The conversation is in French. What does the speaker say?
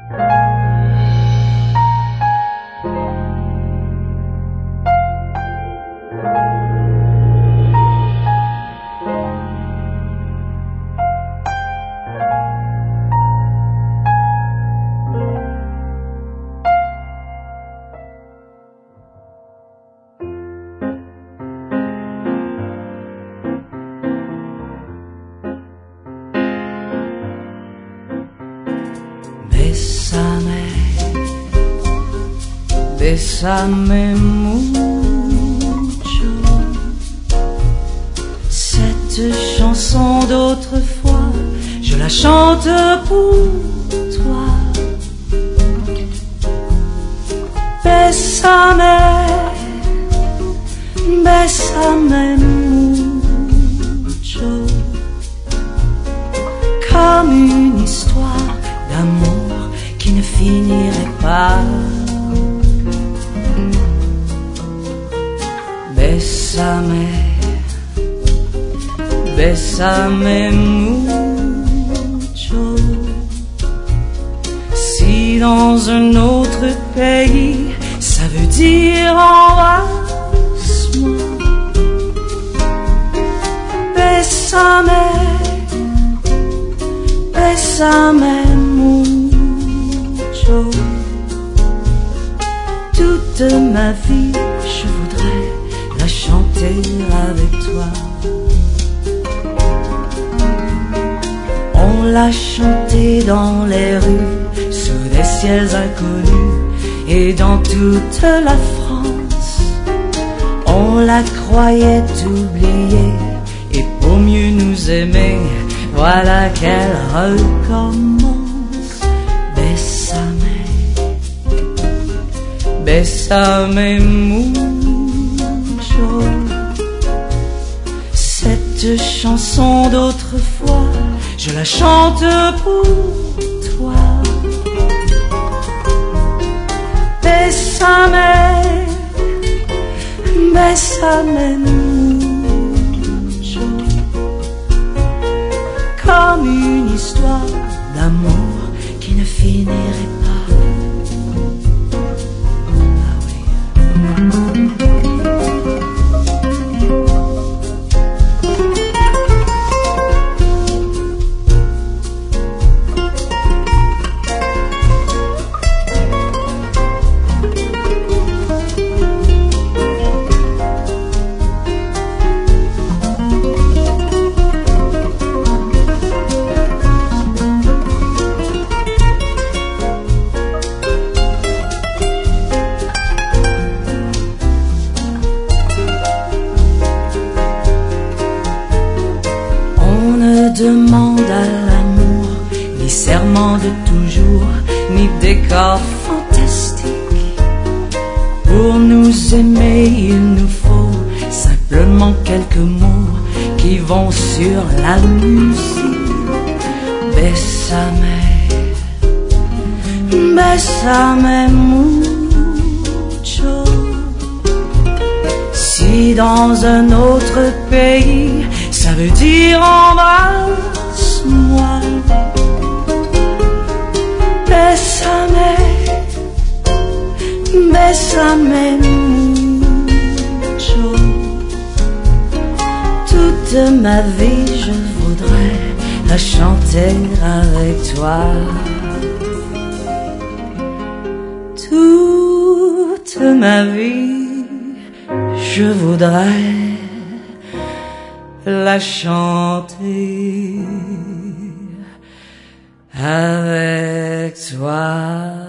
Bésame mucho. Cette chanson d'autrefois, je la chante pour toi. Bésame, bésame mucho. Comme une histoire d'amour qui ne finirait pas. Bésame, bésame mucho. Si dans un autre pays, ça veut dire embrasse-moi. Bésame, bésame mucho. Toute ma vie, je voudrais la chanter avec toi. On l'a chantée dans les rues, sous des ciels inconnus, et dans toute la France. On la croyait oubliée, et pour mieux nous aimer, voilà qu'elle recommence. Bésame, bésame mucho. Cette chanson d'autrefois, je la chante pour toi. Bésame, bésame mucho. Comme une histoire d'amour qui ne finirait pas. Demande à l'amour, ni serment de toujours, ni décor fantastique. Pour nous aimer, il nous faut simplement quelques mots qui vont sur la musique. Bésame, bésame mucho. Si dans un autre pays, ça veut dire embrasse-moi. Bésame, bésame mucho. Toute ma vie, je voudrais la chanter avec toi. Toute ma vie, je voudrais la chanter avec toi.